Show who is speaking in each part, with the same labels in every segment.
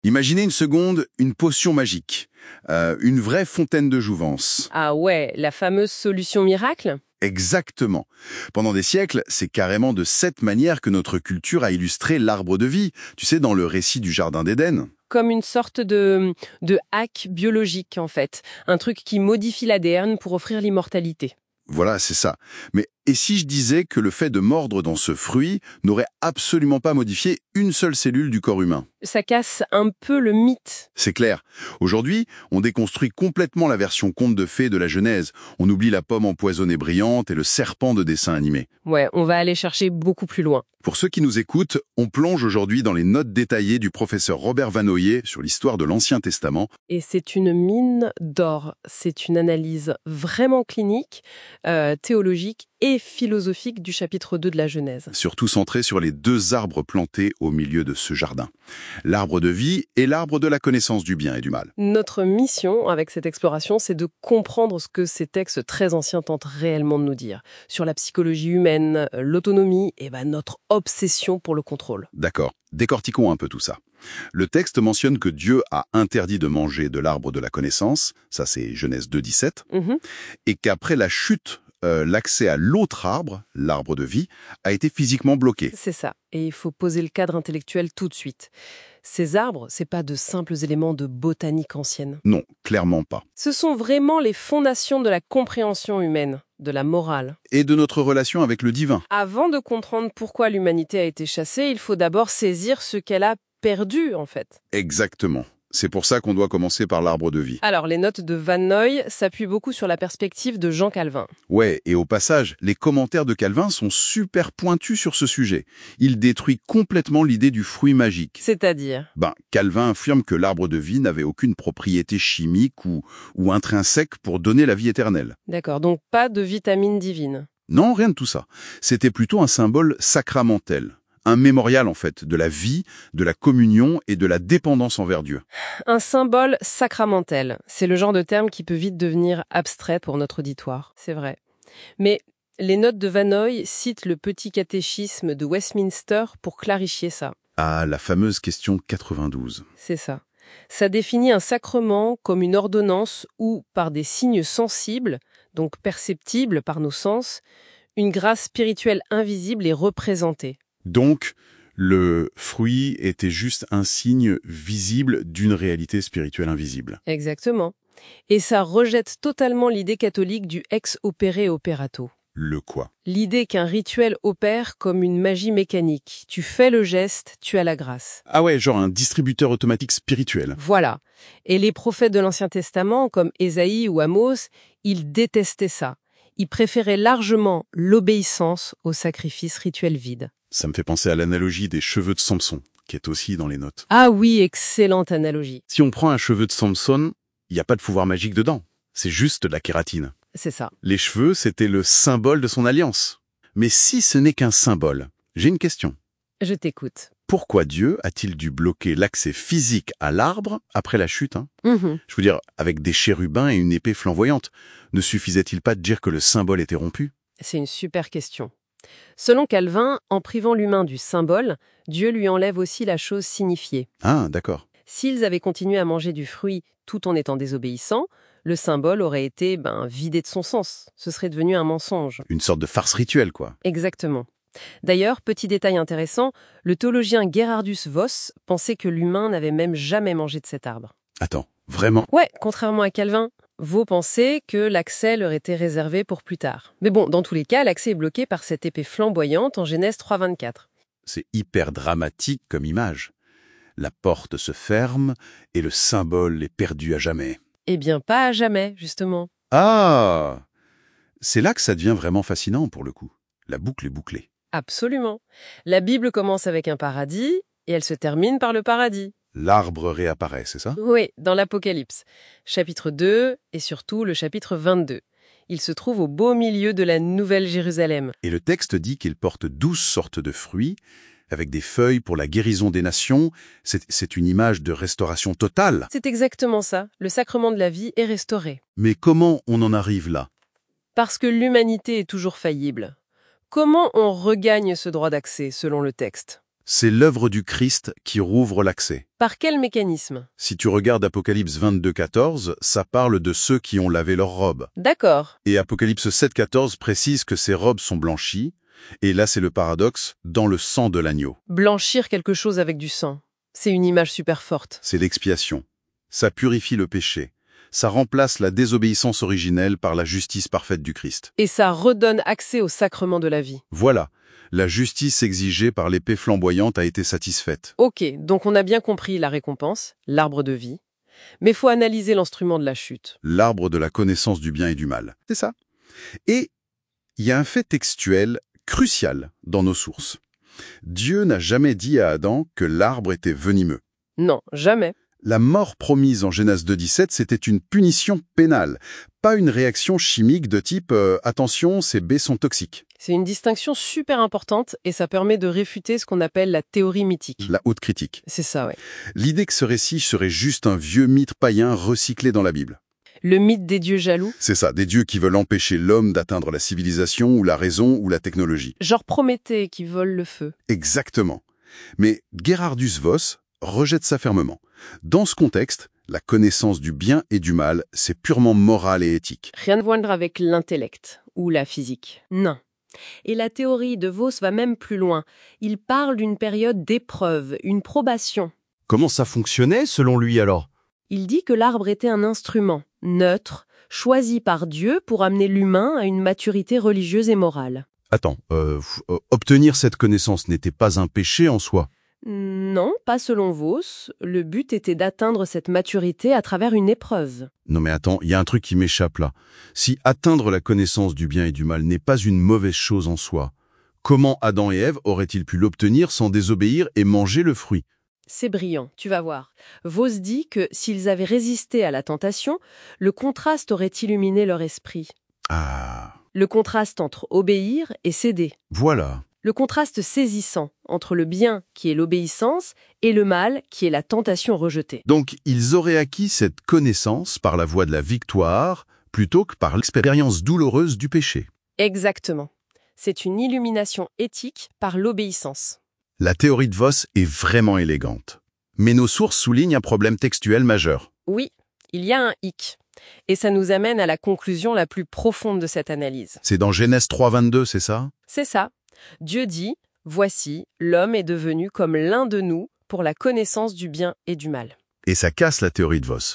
Speaker 1: Imaginez une seconde une potion magique, une vraie fontaine de jouvence.
Speaker 2: Ah ouais, la fameuse solution miracle?
Speaker 1: Exactement. Pendant des siècles, c'est carrément de cette manière que notre culture a illustré l'arbre de vie, tu sais, dans le récit du Jardin d'Éden.
Speaker 2: Comme une sorte de hack biologique, en fait. Un truc qui modifie l'ADN pour offrir l'immortalité.
Speaker 1: Voilà, c'est ça. Mais et si je disais que le fait de mordre dans ce fruit n'aurait absolument pas modifié une seule cellule du corps humain?
Speaker 2: Ça casse un peu le mythe.
Speaker 1: C'est clair. Aujourd'hui, on déconstruit complètement la version conte de fées de la Genèse. On oublie la pomme empoisonnée brillante et le serpent de dessin animé.
Speaker 2: Ouais, on va aller chercher beaucoup plus loin.
Speaker 1: Pour ceux qui nous écoutent, on plonge aujourd'hui dans les notes détaillées du professeur Robert Vanoyer sur l'histoire de l'Ancien Testament.
Speaker 2: Et c'est une mine d'or. C'est une analyse vraiment clinique, théologique et philosophique du chapitre 2 de la Genèse.
Speaker 1: Surtout centré sur les deux arbres plantés au milieu de ce jardin. L'arbre de vie et l'arbre de la connaissance du bien et du mal.
Speaker 2: Notre mission avec cette exploration, c'est de comprendre ce que ces textes très anciens tentent réellement de nous dire. Sur la psychologie humaine, l'autonomie et notre obsession pour le contrôle.
Speaker 1: D'accord, décortiquons un peu tout ça. Le texte mentionne que Dieu a interdit de manger de l'arbre de la connaissance, ça c'est Genèse 2,17, et qu'après la chute, l'accès à l'autre arbre, l'arbre de vie, a été physiquement bloqué.
Speaker 2: C'est ça. Et il faut poser le cadre intellectuel tout de suite. Ces arbres, c'est pas de simples éléments de botanique ancienne.
Speaker 1: Non, clairement pas.
Speaker 2: Ce sont vraiment les fondations de la compréhension humaine, de la morale.
Speaker 1: Et de notre relation avec le divin.
Speaker 2: Avant de comprendre pourquoi l'humanité a été chassée, il faut d'abord saisir ce qu'elle a perdu, en fait.
Speaker 1: Exactement. C'est pour ça qu'on doit commencer par l'arbre de vie.
Speaker 2: Alors, les notes de Vanoy s'appuient beaucoup sur la perspective de Jean Calvin.
Speaker 1: Ouais, et au passage, les commentaires de Calvin sont super pointus sur ce sujet. Il détruit complètement l'idée du fruit magique.
Speaker 2: C'est-à-dire?
Speaker 1: Calvin affirme que l'arbre de vie n'avait aucune propriété chimique ou intrinsèque pour donner la vie éternelle.
Speaker 2: D'accord, donc pas de vitamine divine.
Speaker 1: Non, rien de tout ça. C'était plutôt un symbole sacramentel. Un mémorial, en fait, de la vie, de la communion et de la dépendance envers Dieu.
Speaker 2: Un symbole sacramentel, c'est le genre de terme qui peut vite devenir abstrait pour notre auditoire, c'est vrai. Mais les notes de Vanoy citent le petit catéchisme de Westminster pour clarifier ça.
Speaker 1: Ah, la fameuse question 92.
Speaker 2: C'est ça. Ça définit un sacrement comme une ordonnance où, par des signes sensibles, donc perceptibles par nos sens, une grâce spirituelle invisible est représentée.
Speaker 1: Donc, le fruit était juste un signe visible d'une réalité spirituelle invisible.
Speaker 2: Exactement. Et ça rejette totalement l'idée catholique du ex opere operato.
Speaker 1: Le quoi?
Speaker 2: L'idée qu'un rituel opère comme une magie mécanique. Tu fais le geste, tu as la grâce.
Speaker 1: Ah ouais, genre un distributeur automatique spirituel.
Speaker 2: Voilà. Et les prophètes de l'Ancien Testament, comme Ésaïe ou Amos, ils détestaient ça. Ils préféraient largement l'obéissance au sacrifice rituel vide.
Speaker 1: Ça me fait penser à l'analogie des cheveux de Samson, qui est aussi dans les notes.
Speaker 2: Ah oui, excellente analogie.
Speaker 1: Si on prend un cheveu de Samson, il n'y a pas de pouvoir magique dedans. C'est juste de la kératine.
Speaker 2: C'est ça.
Speaker 1: Les cheveux, c'était le symbole de son alliance. Mais si ce n'est qu'un symbole, j'ai une question.
Speaker 2: Je t'écoute.
Speaker 1: Pourquoi Dieu a-t-il dû bloquer l'accès physique à l'arbre après la chute, Je veux dire, avec des chérubins et une épée flamboyante, ne suffisait-il pas de dire que le symbole était rompu?
Speaker 2: C'est une super question. Selon Calvin, en privant l'humain du symbole, Dieu lui enlève aussi la chose signifiée.
Speaker 1: Ah, d'accord.
Speaker 2: S'ils avaient continué à manger du fruit tout en étant désobéissants, le symbole aurait été vidé de son sens. Ce serait devenu un mensonge.
Speaker 1: Une sorte de farce rituelle, quoi.
Speaker 2: Exactement. D'ailleurs, petit détail intéressant, le théologien Gerhardus Voss pensait que l'humain n'avait même jamais mangé de cet arbre.
Speaker 1: Attends, vraiment?
Speaker 2: Ouais, contrairement à Calvin, Vaux pensait que l'accès leur était réservé pour plus tard. Mais bon, dans tous les cas, l'accès est bloqué par cette épée flamboyante en Genèse 3,24.
Speaker 1: C'est hyper dramatique comme image. La porte se ferme et le symbole est perdu à jamais.
Speaker 2: Eh bien, pas à jamais, justement.
Speaker 1: Ah! C'est là que ça devient vraiment fascinant pour le coup. La boucle est bouclée.
Speaker 2: Absolument. La Bible commence avec un paradis et elle se termine par le paradis.
Speaker 1: L'arbre réapparaît, c'est ça?
Speaker 2: Oui, dans l'Apocalypse. Chapitre 2 et surtout le chapitre 22. Il se trouve au beau milieu de la Nouvelle Jérusalem.
Speaker 1: Et le texte dit qu'il porte 12 sortes de fruits, avec des feuilles pour la guérison des nations. C'est une image de restauration totale.
Speaker 2: C'est exactement ça. Le sacrement de la vie est restauré.
Speaker 1: Mais comment on en arrive là?
Speaker 2: Parce que l'humanité est toujours faillible. Comment on regagne ce droit d'accès, selon le texte?
Speaker 1: C'est l'œuvre du Christ qui rouvre l'accès.
Speaker 2: Par quel mécanisme?
Speaker 1: Si tu regardes Apocalypse 22,14, ça parle de ceux qui ont lavé leurs robes.
Speaker 2: D'accord.
Speaker 1: Et Apocalypse 7,14 précise que ces robes sont blanchies, et là c'est le paradoxe, dans le sang de l'agneau.
Speaker 2: Blanchir quelque chose avec du sang. C'est une image super forte.
Speaker 1: C'est l'expiation. Ça purifie le péché. Ça remplace la désobéissance originelle par la justice parfaite du Christ.
Speaker 2: Et ça redonne accès au sacrement de la vie.
Speaker 1: Voilà, la justice exigée par l'épée flamboyante a été satisfaite.
Speaker 2: Ok, donc on a bien compris la récompense, l'arbre de vie. Mais faut analyser l'instrument de la chute.
Speaker 1: L'arbre de la connaissance du bien et du mal. C'est ça. Et il y a un fait textuel crucial dans nos sources. Dieu n'a jamais dit à Adam que l'arbre était venimeux.
Speaker 2: Non, jamais.
Speaker 1: La mort promise en Genèse 2,17, c'était une punition pénale, pas une réaction chimique de type « attention, ces baies sont toxiques
Speaker 2: C'est une distinction super importante et ça permet de réfuter ce qu'on appelle la théorie mythique. ».
Speaker 1: La haute critique.
Speaker 2: C'est ça, ouais.
Speaker 1: L'idée que ce récit serait juste un vieux mythe païen recyclé dans la Bible.
Speaker 2: Le mythe des dieux jaloux.
Speaker 1: C'est ça, des dieux qui veulent empêcher l'homme d'atteindre la civilisation ou la raison ou la technologie.
Speaker 2: Genre Prométhée qui vole le feu.
Speaker 1: Exactement. Mais Gerhardus Voss rejette ça fermement. Dans ce contexte, la connaissance du bien et du mal, c'est purement moral et éthique.
Speaker 2: Rien à voir avec l'intellect ou la physique. Non. Et la théorie de Voss va même plus loin. Il parle d'une période d'épreuve, une probation.
Speaker 3: Comment ça fonctionnait selon lui alors?
Speaker 2: Il dit que l'arbre était un instrument, neutre, choisi par Dieu pour amener l'humain à une maturité religieuse et morale.
Speaker 3: Attends, obtenir cette connaissance n'était pas un péché en soi.
Speaker 2: Non, pas selon Voss. Le but était d'atteindre cette maturité à travers une épreuve.
Speaker 3: Non mais attends, il y a un truc qui m'échappe là. Si atteindre la connaissance du bien et du mal n'est pas une mauvaise chose en soi, comment Adam et Ève auraient-ils pu l'obtenir sans désobéir et manger le fruit?
Speaker 2: C'est brillant, tu vas voir. Voss dit que s'ils avaient résisté à la tentation, le contraste aurait illuminé leur esprit.
Speaker 3: Ah,
Speaker 2: Le contraste entre obéir et céder.
Speaker 3: voilà.
Speaker 2: Le contraste saisissant entre le bien qui est l'obéissance et le mal qui est la tentation rejetée.
Speaker 3: Donc ils auraient acquis cette connaissance par la voie de la victoire plutôt que par l'expérience douloureuse du péché.
Speaker 2: Exactement. C'est une illumination éthique par l'obéissance.
Speaker 1: La théorie de Voss est vraiment élégante. Mais nos sources soulignent un problème textuel majeur.
Speaker 2: Oui, il y a un hic. Et ça nous amène à la conclusion la plus profonde de cette analyse.
Speaker 1: C'est dans Genèse 3,22, c'est ça?
Speaker 2: C'est ça. Dieu dit, « Voici, l'homme est devenu comme l'un de nous pour la connaissance du bien et du mal. »
Speaker 1: Et ça casse la théorie de Voss.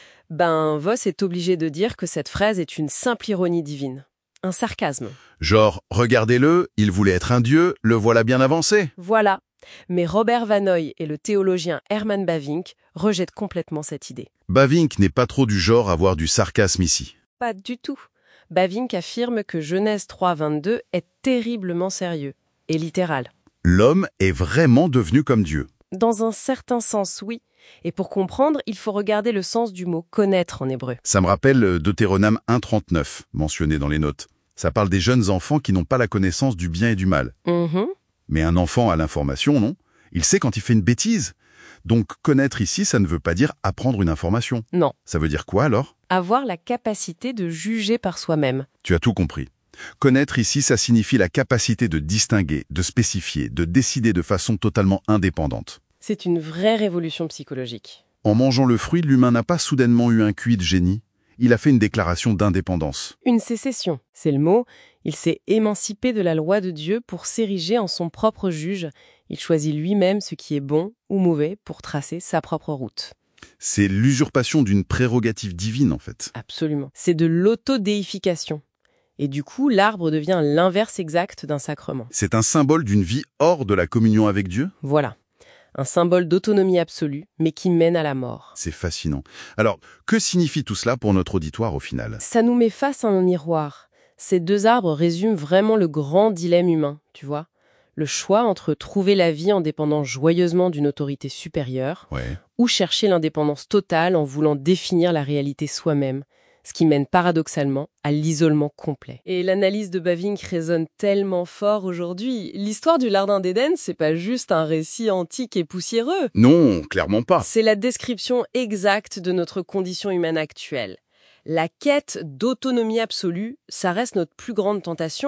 Speaker 2: Voss est obligé de dire que cette phrase est une simple ironie divine. Un sarcasme.
Speaker 1: Genre, regardez-le, il voulait être un dieu, le voilà bien avancé.
Speaker 2: Voilà. Mais Robert Vanoy et le théologien Herman Bavinck rejettent complètement cette idée.
Speaker 1: Bavinck n'est pas trop du genre à avoir du sarcasme ici.
Speaker 2: Pas du tout. Bavinck affirme que Genèse 3,22 est terriblement sérieux et littéral.
Speaker 1: L'homme est vraiment devenu comme Dieu.
Speaker 2: Dans un certain sens, oui. Et pour comprendre, il faut regarder le sens du mot « connaître » en hébreu.
Speaker 1: Ça me rappelle Deutéronome 1,39, mentionné dans les notes. Ça parle des jeunes enfants qui n'ont pas la connaissance du bien et du mal. Mais un enfant a l'information, non? Il sait quand il fait une bêtise. Donc connaître ici, ça ne veut pas dire apprendre une information.
Speaker 2: Non.
Speaker 1: Ça veut dire quoi alors?
Speaker 2: Avoir la capacité de juger par soi-même.
Speaker 1: Tu as tout compris. Connaître ici, ça signifie la capacité de distinguer, de spécifier, de décider de façon totalement indépendante.
Speaker 2: C'est une vraie révolution psychologique.
Speaker 1: En mangeant le fruit, l'humain n'a pas soudainement eu un QI de génie. Il a fait une déclaration d'indépendance.
Speaker 2: Une sécession, c'est le mot. Il s'est émancipé de la loi de Dieu pour s'ériger en son propre juge. Il choisit lui-même ce qui est bon ou mauvais pour tracer sa propre route.
Speaker 1: C'est l'usurpation d'une prérogative divine, en fait.
Speaker 2: Absolument. C'est de l'autodéification. Et du coup, l'arbre devient l'inverse exact d'un sacrement.
Speaker 1: C'est un symbole d'une vie hors de la communion avec Dieu?
Speaker 2: Voilà. Un symbole d'autonomie absolue, mais qui mène à la mort.
Speaker 1: C'est fascinant. Alors, que signifie tout cela pour notre auditoire au final?
Speaker 2: Ça nous met face à un miroir. Ces deux arbres résument vraiment le grand dilemme humain, tu vois. Le choix entre trouver la vie en dépendant joyeusement d'une autorité supérieure, ou chercher l'indépendance totale en voulant définir la réalité soi-même, ce qui mène paradoxalement à l'isolement complet. Et l'analyse de Bavinck résonne tellement fort aujourd'hui. L'histoire du Jardin d'Éden, c'est pas juste un récit antique et poussiéreux.
Speaker 1: Non, clairement pas.
Speaker 2: C'est la description exacte de notre condition humaine actuelle. La quête d'autonomie absolue, ça reste notre plus grande tentation.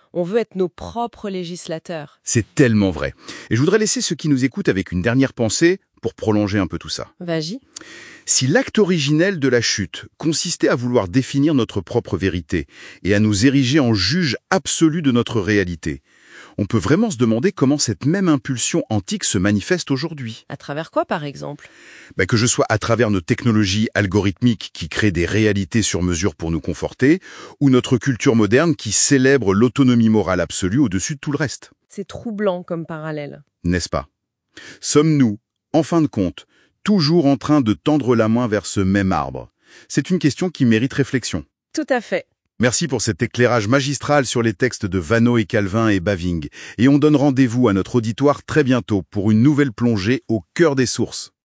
Speaker 2: On veut être nos propres législateurs.
Speaker 1: C'est tellement vrai. Et je voudrais laisser ceux qui nous écoutent avec une dernière pensée pour prolonger un peu tout ça.
Speaker 2: Vas-y.
Speaker 1: Si l'acte originel de la chute consistait à vouloir définir notre propre vérité et à nous ériger en juge absolu de notre réalité, on peut vraiment se demander comment cette même impulsion antique se manifeste aujourd'hui.
Speaker 2: À travers quoi, par exemple?
Speaker 1: Que ce soit à travers nos technologies algorithmiques qui créent des réalités sur mesure pour nous conforter, ou notre culture moderne qui célèbre l'autonomie morale absolue au-dessus de tout le reste.
Speaker 2: C'est troublant comme parallèle.
Speaker 1: N'est-ce pas? Sommes-nous, en fin de compte, toujours en train de tendre la main vers ce même arbre? C'est une question qui mérite réflexion.
Speaker 2: Tout à fait.
Speaker 1: Merci pour cet éclairage magistral sur les textes de Vanneau et Calvin et Bavinck. Et on donne rendez-vous à notre auditoire très bientôt pour une nouvelle plongée au cœur des sources.